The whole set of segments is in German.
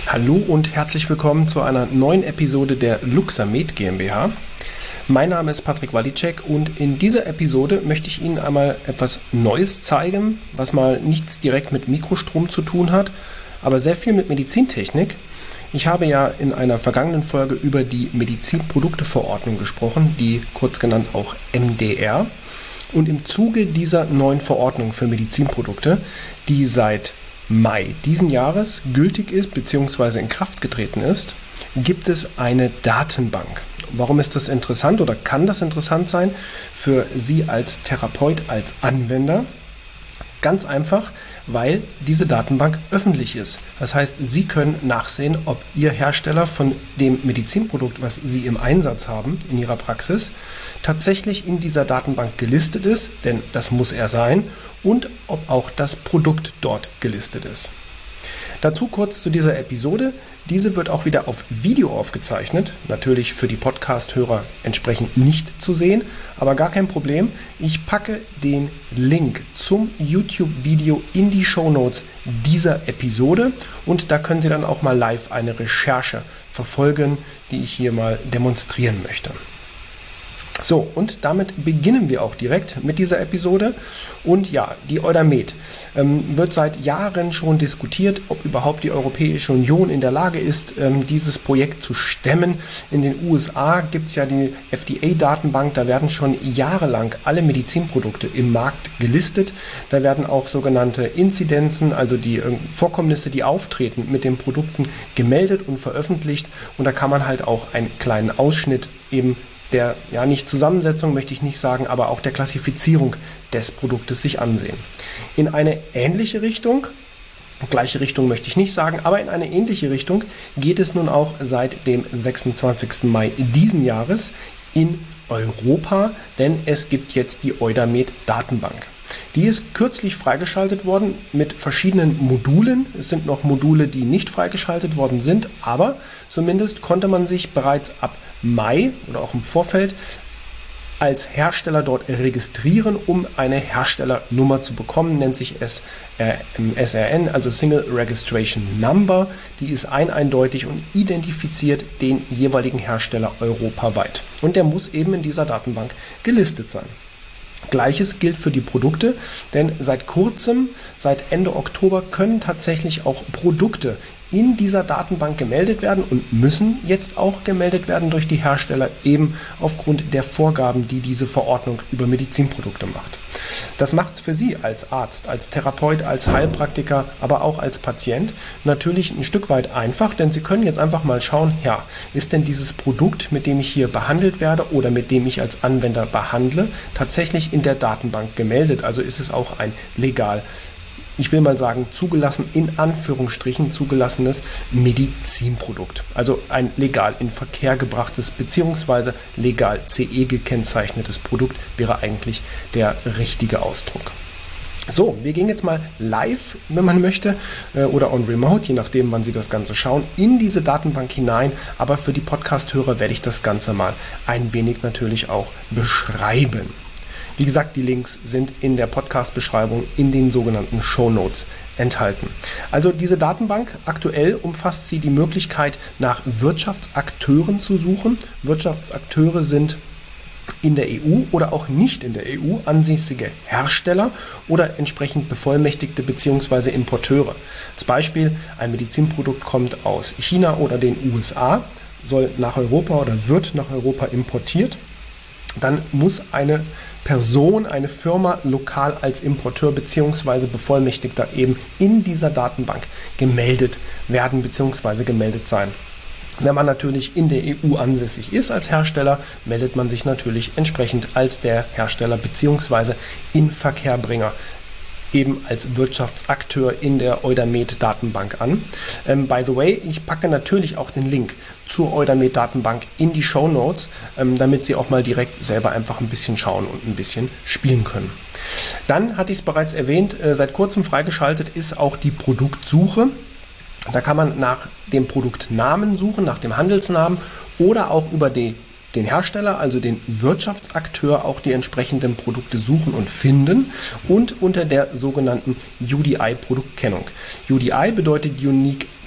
Hallo und herzlich willkommen zu einer neuen Episode der Luxamed GmbH. Mein Name ist Patrick Walicek und in dieser Episode möchte ich Ihnen einmal etwas Neues zeigen, was mal nichts direkt mit Mikrostrom zu tun hat, aber sehr viel mit Medizintechnik. Ich habe ja in einer vergangenen Folge über die Medizinprodukteverordnung gesprochen, die kurz genannt auch MDR. Und im Zuge dieser neuen Verordnung für Medizinprodukte, die seit Mai diesen Jahres gültig ist bzw. in Kraft getreten ist, gibt es eine Datenbank. Warum ist das interessant oder kann das interessant sein für Sie als Therapeut, als Anwender? Ganz einfach, weil diese Datenbank öffentlich ist. Das heißt, Sie können nachsehen, ob Ihr Hersteller von dem Medizinprodukt, was Sie im Einsatz haben in Ihrer Praxis, tatsächlich in dieser Datenbank gelistet ist, denn das muss er sein, und ob auch das Produkt dort gelistet ist. Dazu kurz zu dieser Episode. Diese wird auch wieder auf Video aufgezeichnet, natürlich für die Podcast-Hörer entsprechend nicht zu sehen, aber gar kein Problem. Ich packe den Link zum YouTube-Video in die Shownotes dieser Episode und da können Sie dann auch mal live eine Recherche verfolgen, die ich hier mal demonstrieren möchte. So, und damit beginnen wir auch direkt mit dieser Episode. Und ja, die Eudamed wird seit Jahren schon diskutiert, ob überhaupt die Europäische Union in der Lage ist, dieses Projekt zu stemmen. In den USA gibt es ja die FDA-Datenbank, da werden schon jahrelang alle Medizinprodukte im Markt gelistet. Da werden auch sogenannte Inzidenzen, also die Vorkommnisse, die auftreten mit den Produkten, gemeldet und veröffentlicht. Und da kann man halt auch einen kleinen Ausschnitt eben der, ja nicht Zusammensetzung möchte ich nicht sagen, aber auch der Klassifizierung des Produktes sich ansehen. In eine ähnliche Richtung, gleiche Richtung möchte ich nicht sagen, aber in eine ähnliche Richtung geht es nun auch seit dem 26. Mai diesen Jahres in Europa, denn es gibt jetzt die Eudamed Datenbank. Die ist kürzlich freigeschaltet worden mit verschiedenen Modulen. Es sind noch Module, die nicht freigeschaltet worden sind, aber zumindest konnte man sich bereits ab Mai oder auch im Vorfeld als Hersteller dort registrieren, um eine Herstellernummer zu bekommen, nennt sich SRN, also Single Registration Number. Die ist eindeutig und identifiziert den jeweiligen Hersteller europaweit. Und der muss eben in dieser Datenbank gelistet sein. Gleiches gilt für die Produkte, denn seit kurzem, seit Ende Oktober, können tatsächlich auch Produkte in dieser Datenbank gemeldet werden und müssen jetzt auch gemeldet werden durch die Hersteller, eben aufgrund der Vorgaben, die diese Verordnung über Medizinprodukte macht. Das macht es für Sie als Arzt, als Therapeut, als Heilpraktiker, aber auch als Patient natürlich ein Stück weit einfach, denn Sie können jetzt einfach mal schauen, ja, ist denn dieses Produkt, mit dem ich hier behandelt werde oder mit dem ich als Anwender behandle, tatsächlich in der Datenbank gemeldet? Also ist es auch ein legal, ich will mal sagen, zugelassen, in Anführungsstrichen zugelassenes Medizinprodukt. Also ein legal in Verkehr gebrachtes bzw. legal CE gekennzeichnetes Produkt wäre eigentlich der richtige Ausdruck. So, wir gehen jetzt mal live, wenn man möchte, oder on remote, je nachdem, wann Sie das Ganze schauen, in diese Datenbank hinein. Aber für die Podcast-Hörer werde ich das Ganze mal ein wenig natürlich auch beschreiben. Wie gesagt, die Links sind in der Podcast-Beschreibung in den sogenannten Shownotes enthalten. Also diese Datenbank, aktuell umfasst sie die Möglichkeit, nach Wirtschaftsakteuren zu suchen. Wirtschaftsakteure sind in der EU oder auch nicht in der EU ansässige Hersteller oder entsprechend Bevollmächtigte bzw. Importeure. Als Beispiel, ein Medizinprodukt kommt aus China oder den USA, soll nach Europa oder wird nach Europa importiert. Dann muss eine Person, eine Firma lokal als Importeur bzw. Bevollmächtigter eben in dieser Datenbank gemeldet werden bzw. gemeldet sein. Wenn man natürlich in der EU ansässig ist als Hersteller, meldet man sich natürlich entsprechend als der Hersteller bzw. Inverkehrbringer eben als Wirtschaftsakteur in der Eudamed-Datenbank an. By the way, ich packe natürlich auch den Link zur Eudamed-Datenbank in die Shownotes, damit Sie auch mal direkt selber einfach ein bisschen schauen und ein bisschen spielen können. Dann hatte ich es bereits erwähnt, seit kurzem freigeschaltet ist auch die Produktsuche. Da kann man nach dem Produktnamen suchen, nach dem Handelsnamen oder auch über den Hersteller, also den Wirtschaftsakteur, auch die entsprechenden Produkte suchen und finden und unter der sogenannten UDI-Produktkennung. UDI bedeutet Unique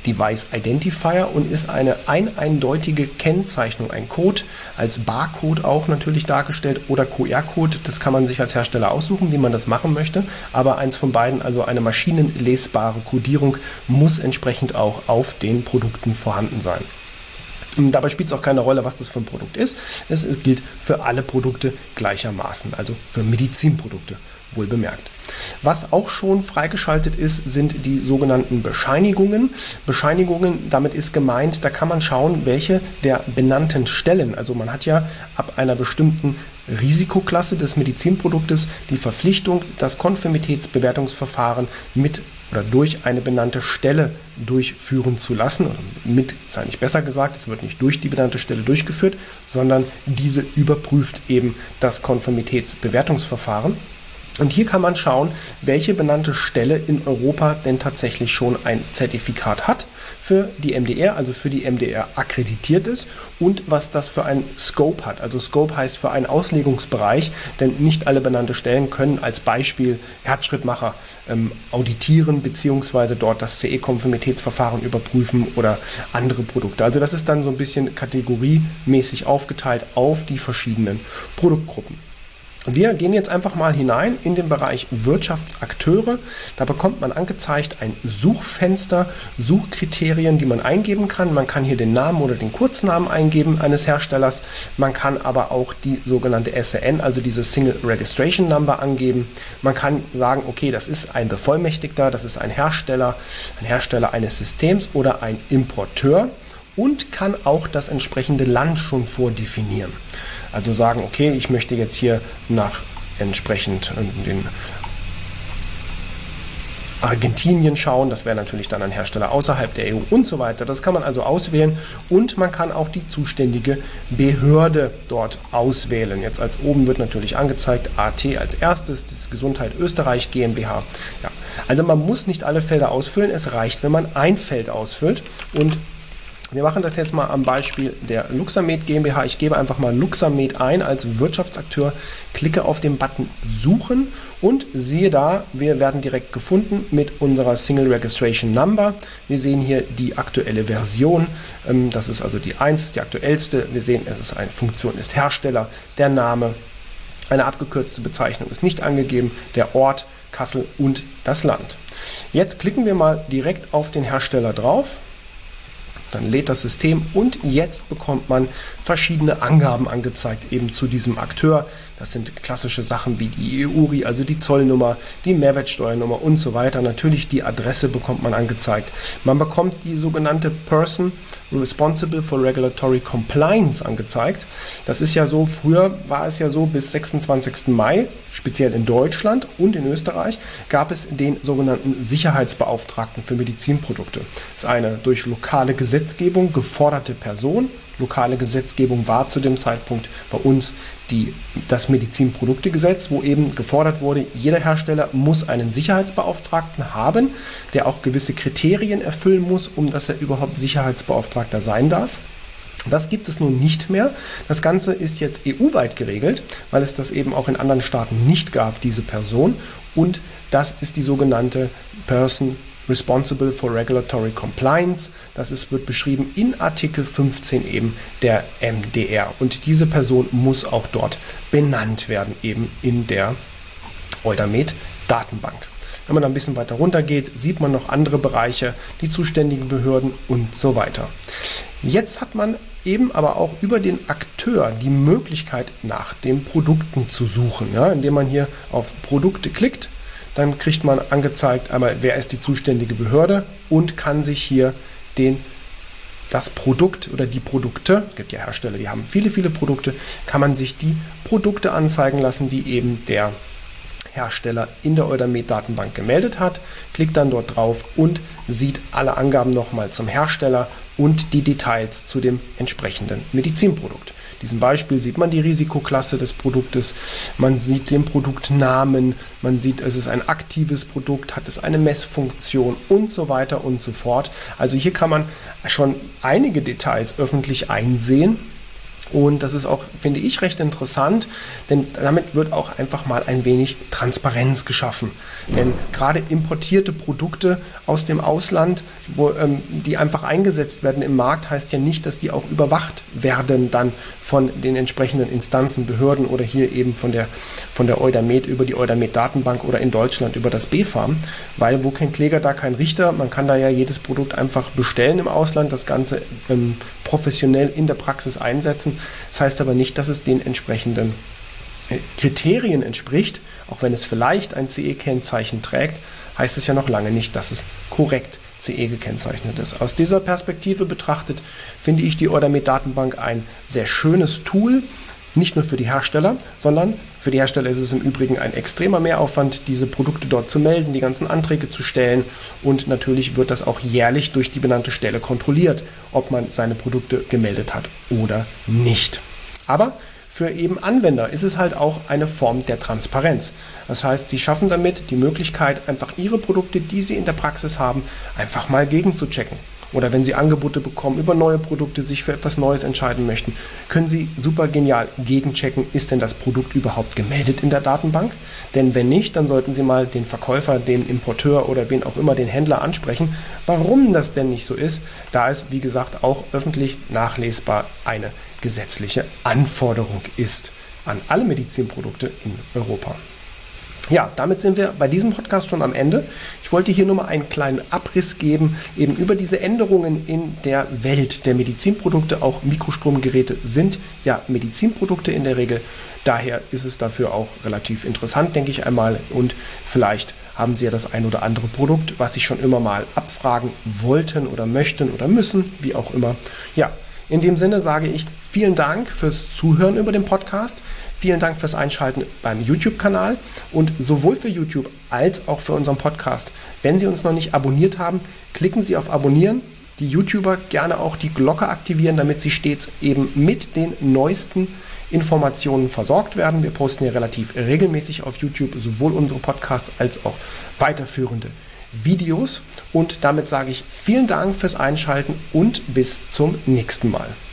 Device Identifier und ist eine eindeutige Kennzeichnung, ein Code, als Barcode auch natürlich dargestellt oder QR-Code. Das kann man sich als Hersteller aussuchen, wie man das machen möchte, aber eins von beiden, also eine maschinenlesbare Codierung, muss entsprechend auch auf den Produkten vorhanden sein. Und dabei spielt es auch keine Rolle, was das für ein Produkt ist. Es gilt für alle Produkte gleichermaßen, also für Medizinprodukte, wohl bemerkt. Was auch schon freigeschaltet ist, sind die sogenannten Bescheinigungen. Bescheinigungen, damit ist gemeint, da kann man schauen, welche der benannten Stellen, also man hat ja ab einer bestimmten Risikoklasse des Medizinproduktes die Verpflichtung, das Konformitätsbewertungsverfahren mit oder durch eine benannte Stelle durchführen zu lassen. Oder mit ist eigentlich besser gesagt, es wird nicht durch die benannte Stelle durchgeführt, sondern diese überprüft eben das Konformitätsbewertungsverfahren. Und hier kann man schauen, welche benannte Stelle in Europa denn tatsächlich schon ein Zertifikat hat für die MDR, also für die MDR akkreditiert ist und was das für ein Scope hat. Also Scope heißt für einen Auslegungsbereich, denn nicht alle benannte Stellen können als Beispiel Herzschrittmacher auditieren bzw. dort das CE-Konformitätsverfahren überprüfen oder andere Produkte. Also das ist dann so ein bisschen kategoriemäßig aufgeteilt auf die verschiedenen Produktgruppen. Wir gehen jetzt einfach mal hinein in den Bereich Wirtschaftsakteure. Da bekommt man angezeigt ein Suchfenster, Suchkriterien, die man eingeben kann. Man kann hier den Namen oder den Kurznamen eingeben eines Herstellers. Man kann aber auch die sogenannte SRN, also diese Single Registration Number, angeben. Man kann sagen, okay, das ist ein Bevollmächtigter, das ist ein Hersteller eines Systems oder ein Importeur und kann auch das entsprechende Land schon vordefinieren. Also sagen, okay, ich möchte jetzt hier nach entsprechend den Argentinien schauen. Das wäre natürlich dann ein Hersteller außerhalb der EU und so weiter. Das kann man also auswählen und man kann auch die zuständige Behörde dort auswählen. Jetzt als oben wird natürlich angezeigt AT als erstes, das ist Gesundheit Österreich GmbH. Ja, also man muss nicht alle Felder ausfüllen. Es reicht, wenn man ein Feld ausfüllt und wir machen das jetzt mal am Beispiel der Luxamed GmbH. Ich gebe einfach mal Luxamed ein als Wirtschaftsakteur, klicke auf den Button Suchen und siehe da, wir werden direkt gefunden mit unserer Single Registration Number. Wir sehen hier die aktuelle Version. Das ist also die 1, die aktuellste. Wir sehen, es ist eine Funktion, ist Hersteller, der Name, eine abgekürzte Bezeichnung ist nicht angegeben, der Ort, Kassel und das Land. Jetzt klicken wir mal direkt auf den Hersteller drauf. Dann lädt das System und jetzt bekommt man verschiedene Angaben angezeigt eben zu diesem Akteur. Das sind klassische Sachen wie die EURI, also die Zollnummer, die Mehrwertsteuernummer und so weiter. Natürlich die Adresse bekommt man angezeigt. Man bekommt die sogenannte Person Responsible for Regulatory Compliance angezeigt. Das ist ja so, früher war es ja so, bis 26. Mai, speziell in Deutschland und in Österreich, gab es den sogenannten Sicherheitsbeauftragten für Medizinprodukte. Das ist eine durch lokale Gesetzgebung geforderte Person. Lokale Gesetzgebung war zu dem Zeitpunkt bei uns das Medizinproduktegesetz, wo eben gefordert wurde, jeder Hersteller muss einen Sicherheitsbeauftragten haben, der auch gewisse Kriterien erfüllen muss, um dass er überhaupt Sicherheitsbeauftragter sein darf. Das gibt es nun nicht mehr. Das Ganze ist jetzt EU-weit geregelt, weil es das eben auch in anderen Staaten nicht gab, diese Person. Und das ist die sogenannte Person Responsible for Regulatory Compliance. Wird beschrieben in Artikel 15 eben der MDR. Und diese Person muss auch dort benannt werden, eben in der Eudamed-Datenbank. Wenn man da ein bisschen weiter runter geht, sieht man noch andere Bereiche, die zuständigen Behörden und so weiter. Jetzt hat man eben aber auch über den Akteur die Möglichkeit, nach den Produkten zu suchen. Ja, indem man hier auf Produkte klickt, dann kriegt man angezeigt einmal, wer ist die zuständige Behörde und kann sich hier das Produkt oder die Produkte, es gibt ja Hersteller, die haben viele, viele Produkte, kann man sich die Produkte anzeigen lassen, die eben der Hersteller in der Eudamed-Datenbank gemeldet hat, klickt dann dort drauf und sieht alle Angaben nochmal zum Hersteller und die Details zu dem entsprechenden Medizinprodukt. In diesem Beispiel sieht man die Risikoklasse des Produktes, man sieht den Produktnamen, man sieht, es ist ein aktives Produkt, hat es eine Messfunktion und so weiter und so fort. Also hier kann man schon einige Details öffentlich einsehen, Und das ist auch, finde ich, recht interessant, denn damit wird auch einfach mal ein wenig Transparenz geschaffen. Denn gerade importierte Produkte aus dem Ausland, die einfach eingesetzt werden im Markt, heißt ja nicht, dass die auch überwacht werden dann von den entsprechenden Instanzen, Behörden oder hier eben von der Eudamed über die Eudamed-Datenbank oder in Deutschland über das BfArM, weil wo kein Kläger, da kein Richter. Man kann da ja jedes Produkt einfach bestellen im Ausland, das Ganze professionell in der Praxis einsetzen. Das heißt aber nicht, dass es den entsprechenden Kriterien entspricht. Auch wenn es vielleicht ein CE-Kennzeichen trägt, heißt es ja noch lange nicht, dass es korrekt CE gekennzeichnet ist. Aus dieser Perspektive betrachtet finde ich die Eudamed-Datenbank ein sehr schönes Tool, nicht nur für die Hersteller, sondern für die Hersteller ist es im Übrigen ein extremer Mehraufwand, diese Produkte dort zu melden, die ganzen Anträge zu stellen, und natürlich wird das auch jährlich durch die benannte Stelle kontrolliert, ob man seine Produkte gemeldet hat oder nicht. Aber für eben Anwender ist es halt auch eine Form der Transparenz. Das heißt, sie schaffen damit die Möglichkeit, einfach ihre Produkte, die sie in der Praxis haben, einfach mal gegenzuchecken. Oder wenn Sie Angebote bekommen über neue Produkte, sich für etwas Neues entscheiden möchten, können Sie super genial gegenchecken, ist denn das Produkt überhaupt gemeldet in der Datenbank? Denn wenn nicht, dann sollten Sie mal den Verkäufer, den Importeur oder wen auch immer, den Händler ansprechen, warum das denn nicht so ist, da es, wie gesagt, auch öffentlich nachlesbar eine gesetzliche Anforderung ist an alle Medizinprodukte in Europa. Ja, damit sind wir bei diesem Podcast schon am Ende. Ich wollte hier nur mal einen kleinen Abriss geben, eben über diese Änderungen in der Welt der Medizinprodukte. Auch Mikrostromgeräte sind ja Medizinprodukte in der Regel. Daher ist es dafür auch relativ interessant, denke ich einmal. Und vielleicht haben Sie ja das ein oder andere Produkt, was Sie schon immer mal abfragen wollten oder möchten oder müssen, wie auch immer. Ja, in dem Sinne sage ich vielen Dank fürs Zuhören über den Podcast. Vielen Dank fürs Einschalten beim YouTube-Kanal, und sowohl für YouTube als auch für unseren Podcast. Wenn Sie uns noch nicht abonniert haben, klicken Sie auf Abonnieren. Die YouTuber gerne auch die Glocke aktivieren, damit Sie stets eben mit den neuesten Informationen versorgt werden. Wir posten ja relativ regelmäßig auf YouTube sowohl unsere Podcasts als auch weiterführende Videos. Und damit sage ich vielen Dank fürs Einschalten und bis zum nächsten Mal.